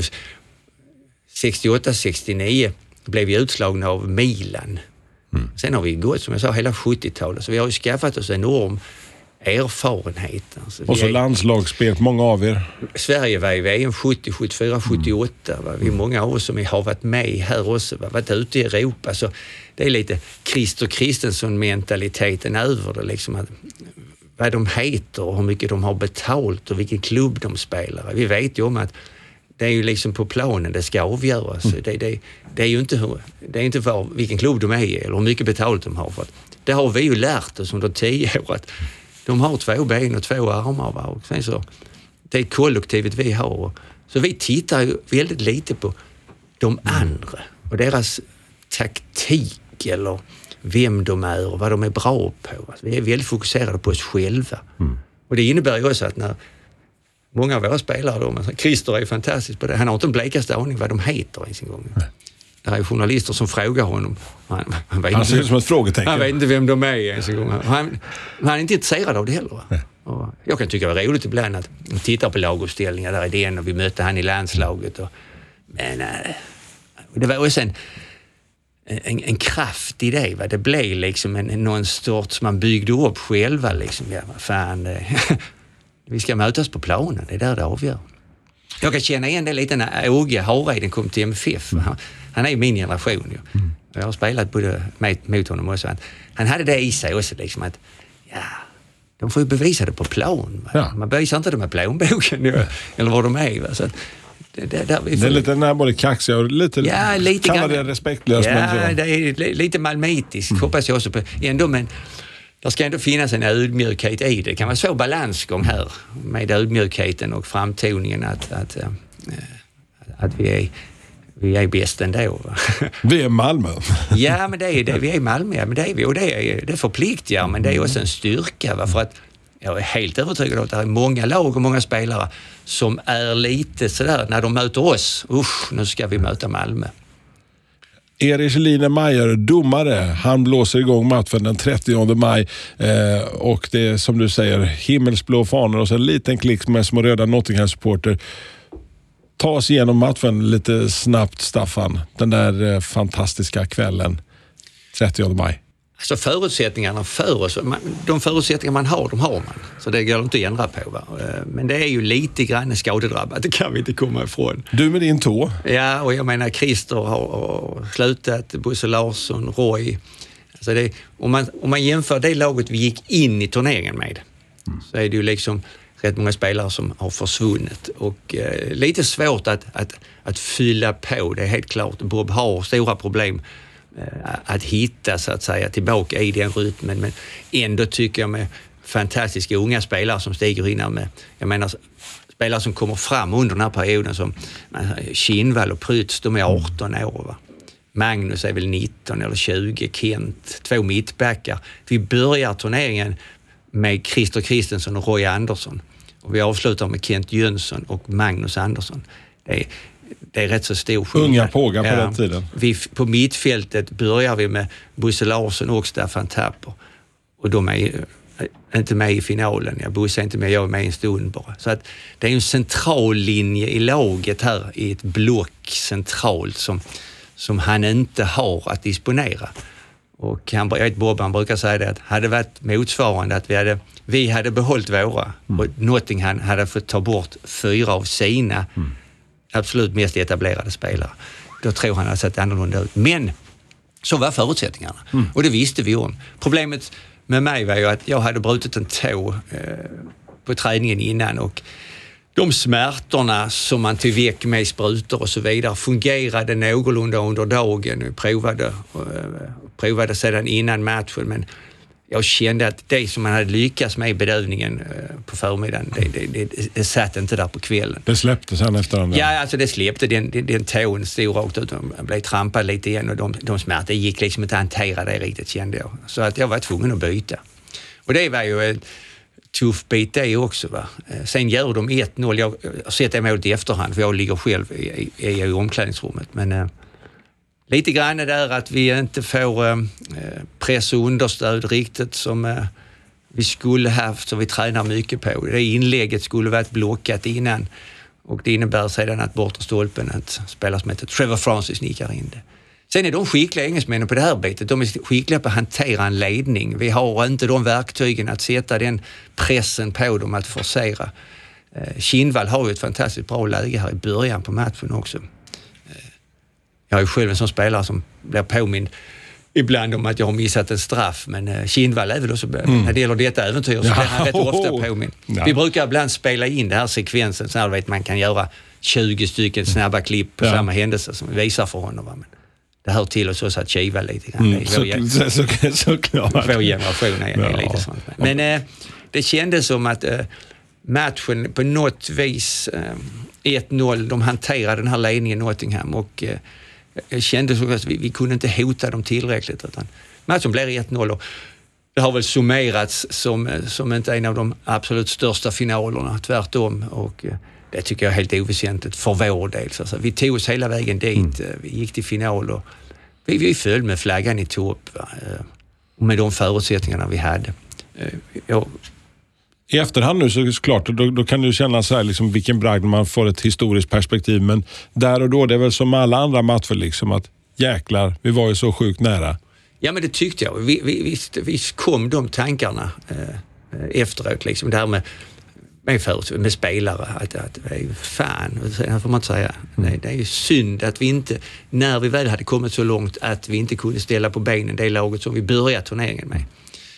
68-69 blev vi utslagna av Milan. Sen har vi gått, som jag sa, hela 70-talet. Så vi har ju skaffat oss enorm erfarenhet. Alltså, och så landslagsspel, många av er. Sverige var i VM 70, 74, 78. Va? Vi är många av oss som har varit med här också. Varit ute i Europa. Så det är lite Christer Kristensson-mentaliteten över det. Liksom att, vad de heter och hur mycket de har betalt och vilken klubb de spelar. Vi vet ju om att det är ju liksom på planen det ska avgöras. Det är ju inte vilken klubb de är i eller hur mycket betalt de har. För att det har vi ju lärt oss under 10 år att de har 2 ben och 2 armar. Va? Och sen så, det är kollektivet vi har. Så vi tittar ju väldigt lite på de andra och deras taktik eller vem de är och vad de är bra på. Alltså, vi är väldigt fokuserade på oss själva. Och det innebär ju också att när många av våra spelare, Christer är fantastisk på det, han har inte en blekaste aning vad de heter ens en gång. Det är journalister som frågar honom. Han ser ut som ett frågetecken. Han vet inte vem de är ens en gång. Han är inte intresserad av det heller. Och jag kan tycka det var roligt ibland att titta på laguppställningar där i den och vi mötte han i landslaget. Men det var också en kraft i det. Va? Det blev liksom någon sorts man byggde upp själva. Liksom. Ja, fan, vi ska mötas på planen. Det är där det avgör. Jag kan känna igen det lite när Åge Hareiden kom till MFF. Han är ju min generation. Ju. Jag har spelat både mot honom också. Han hade det i sig också. Liksom, att de får ju bevisa det på plan. Ja. Man bevisar inte det med plånboken eller vad de är. Va? Så det är lite när både kaxiga och lite kallar det respektlöst. Ja, det är lite malmitiskt. Hoppas jag också på. Ändå, men det ska ändå finnas en ödmjukhet i det. Det kan vara svår balansgång här med ödmjukheten och framtoningen att vi är bäst ändå. Va? Vi är Malmö. Ja, men det är det. Vi är Malmö, men det är vi. Och det förpliktigar, men det är också en styrka. Va? För att jag är helt övertygad om att det är många lag och många spelare som är lite sådär, när de möter oss, nu ska vi möta Malmö. Erik Linemeyer, domare, han blåser igång matchen den 30 maj och det är som du säger himmelsblå fanor och så en liten klick med små röda Nottingham-supporter. Ta oss igenom matchen lite snabbt, Staffan, den där fantastiska kvällen 30 maj. Alltså förutsättningarna för oss, de förutsättningar man har, de har man. Så det går inte att ändra på. Va? Men det är ju lite grann skadedrabbat, det kan vi inte komma ifrån. Du med din tå. Ja, och jag menar Christer har slutat, Bosse Larsson, Roy. Alltså det, om man jämför det laget vi gick in i turneringen med så är det ju liksom rätt många spelare som har försvunnit. Och lite svårt att fylla på, det är helt klart. Bob har stora problem att hitta så att säga tillbaka i den rytmen, men ändå tycker jag med fantastiska unga spelare som stiger in med, jag menar spelare som kommer fram under den här perioden som Kinnvall och Prytz, de är 18 år va. Magnus är väl 19 eller 20, Kent, 2 mittbackar. Vi börjar turneringen med Christer Christensen och Roy Andersson och vi avslutar med Kent Jönsson och Magnus Andersson. Det är rätt så stor skillnad. Unga pågar på den tiden. På mittfältet börjar vi med Bosse Larsson och Staffan Tapper. Och de är inte med i finalen. Bosse är inte med, jag är med en stund bara. Så att det är en central linje i laget här i ett block centralt som han inte har att disponera. Och jag vet Bob, han brukar säga det att hade varit motsvarande att vi hade behållit våra och Nottingham hade fått ta bort 4 av sina absolut mest etablerade spelare. Då tror han att det annorlunda ut. Men så var förutsättningarna. Och det visste vi om. Problemet med mig var ju att jag hade brutit en tå på träningen innan och de smärtorna som man tog väck med sprutor och så vidare fungerade någorlunda under dagen. Jag provade sedan innan matchen, men jag kände att det som man hade lyckats med i bedövningen på förmiddagen, det satt inte där på kvällen. Det släppte sen efter den där? Ja, alltså det släppte. Den tån stod rakt ut och blev trampad lite igen och de smärtor gick liksom inte att hantera det riktigt, kände jag. Så att jag var tvungen att byta. Och det var ju en tuff bit det också. Va? Sen gör de 1-0. Jag har sett det målet i efterhand för jag ligger själv i omklädningsrummet. Men lite grann där att vi inte får press och understöd riktigt som vi skulle haft, som vi tränar mycket på. Det inlägget skulle varit blockat innan och det innebär sedan att bortre stolpen att spelare som heter Trevor Francis nickar in det. Sen är de skickliga engelsmännen på det här bitet. De är skickliga på att hantera en ledning. Vi har inte de verktygen att sätta den pressen på dem att forcera. Kinnvall har ju ett fantastiskt bra läge här i början på matchen också. Jag är ju själv en sån spelare som blir påmind ibland om att jag har missat en straff, men Kinnvall är väl också när det gäller detta äventyr så blir han rätt ofta påmind. Ja. Vi brukar ibland spela in den här sekvensen så här vet man kan göra 20 stycken snabba klipp på samma händelse som vi visar för honom. Men det hör till oss också att kiva lite grann. Såklart. Vår generation är lite sånt. Men det kändes som att matchen på något vis 1-0, de hanterade den här ledningen Nottingham och jag kände så att vi kunde inte hota dem tillräckligt utan matchen blev 1-0 och det har väl summerats som inte en av de absolut största finalerna, tvärtom, och det tycker jag är helt oväsentligt för vår del. Så vi tog oss hela vägen dit, vi gick till final och vi föll med flaggan i topp med de förutsättningarna vi hade. I efterhand nu så klart, då kan du känna så här liksom vilken bragd man får ett historiskt perspektiv, men där och då det är väl som alla andra matcher liksom att jäklar, vi var ju så sjukt nära. Ja, men det tyckte jag. Visst kom de tankarna efteråt liksom, det här med spelare att fan, det får man inte säga. Nej, det är ju synd att vi inte, när vi väl hade kommit så långt att vi inte kunde ställa på benen det laget som vi började turneringen med.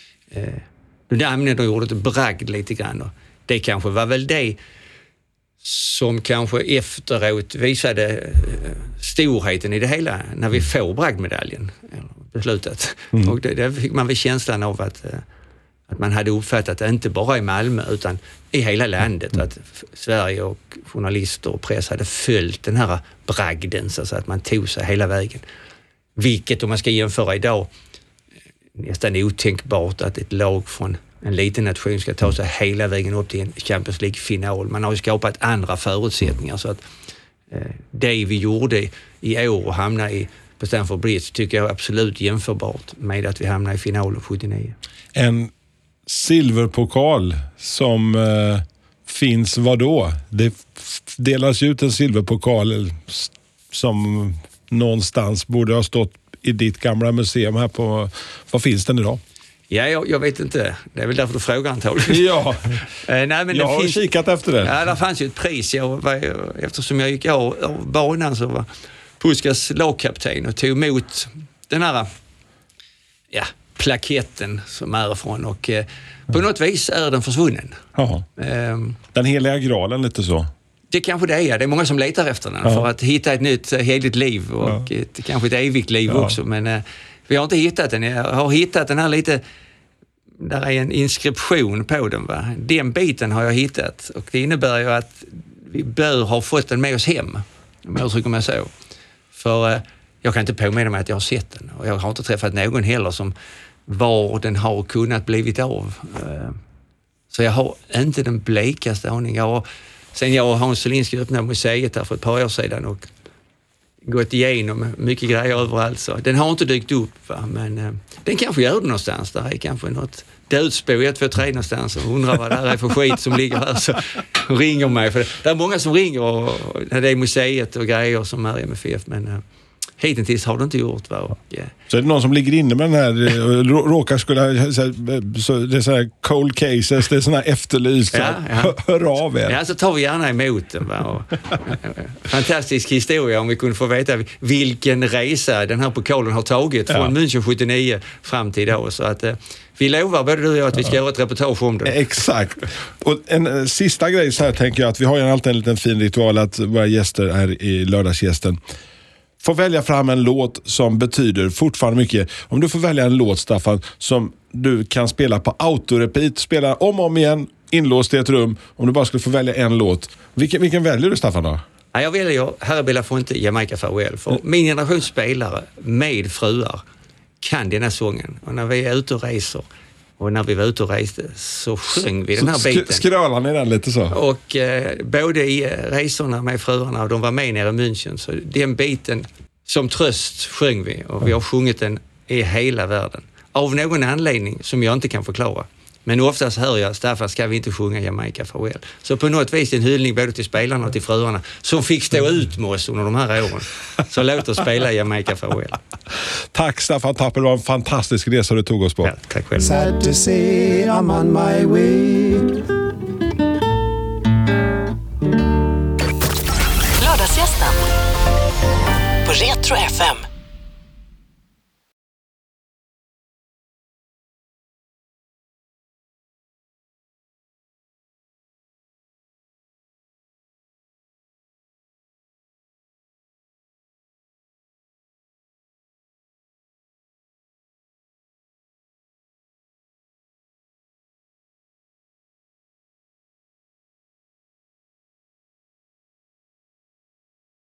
De gjorde det bragd lite grann och det kanske var väl det som kanske efteråt visade storheten i det hela när vi får bragdmedaljen beslutat. Och det fick man väl känslan av att man hade uppfattat det inte bara i Malmö utan i hela landet, att Sverige och journalister och press hade följt den här bragden så att man tog sig hela vägen. Vilket, om man ska jämföra idag, nästan otänkbart att ett lag från en liten nation ska ta sig hela vägen upp till en Champions League-final. Man har ju skapat andra förutsättningar så att det vi gjorde i år och hamna i på Stamford Bridge tycker jag är absolut jämförbart med att vi hamnar i finalen 79. En silverpokal som finns vadå? Det delas ut en silverpokal som någonstans borde ha stått i ditt gamla museum här på... Vad finns den idag? Ja, jag vet inte. Det är väl därför du frågar antagligen. Ja, nej, men jag har kikat efter det. Ja, där fanns ju ett pris. Eftersom jag gick av banan så var Puskas lagkapten och tog emot den här plaketten som är ifrån och på något vis är den försvunnen. Ja. Den heliga graalen lite så. Det kanske det är. Det är många som letar efter den för att hitta ett nytt heligt liv och kanske ett evigt liv också. Men vi har inte hittat den. Jag har hittat den här lite... Där är en inskription på den. Va? Den biten har jag hittat och det innebär ju att vi bör ha fått den med oss hem. Om jag uttrycker mig så. För jag kan inte påminna mig att jag har sett den och jag har inte träffat någon heller som var den har kunnat blivit av. Så jag har inte den blekaste aning. Sen jag och Hans Solinski öppnade museet här för ett par år sedan och gått igenom mycket grejer överallt. Så den har inte dykt upp, va? Men den kanske gör det någonstans. Där är kanske något dödsbo 1-2-3 någonstans och undrar vad det här är för skit som ligger här. Så ringer mig. För det är många som ringer och det är museet och grejer som är MFF. Men hittills har det inte gjort. Va? Och, Så är det någon som ligger inne med den här råkar skulle så det är så här cold cases, det är såna här efterlyst. Hör av er. Ja, så tar vi gärna emot den. Va? Och, fantastisk historia om vi kunde få veta vilken resa den här pokalen har tagit från München 79 fram till idag. Så att vi lovar både du och jag att vi ska göra ett reportage om det. Exakt. Och en sista grej så här tänker jag att vi har ju alltid en liten fin ritual att våra gäster är i lördagsgästen. Får välja fram en låt som betyder fortfarande mycket. Om du får välja en låt, Staffan, som du kan spela på autorepeat, spela om och om igen, inlåst i ett rum. Om du bara skulle få välja en låt. Vilken väljer du, Staffan, då? Ja, jag väljer Harry Belafonte, Jamaica Farewell. För min generation spelare med fruar kan den här sången. Och när vi är ute och reser och när vi var ute och reste så sjöng vi den här biten. Skrölar ni den lite så? Och både i resorna med fruarna och de var med nere i München. Så den biten som tröst sjöng vi. Och vi har sjungit den i hela världen. Av någon anledning som jag inte kan förklara. Men oftast hör jag, Staffan, ska vi inte sjunga Jamaica Farewell? Så på något vis en hyllning både till spelarna och till fruarna som fick stå ut med oss under de här åren. Så låt oss spela Jamaica Farewell. Tack Staffan Tapper, det var en fantastisk resa du tog oss på. Ja, tack själv. Sad to say I'm on my way. Lördagsgästen på Retro FM.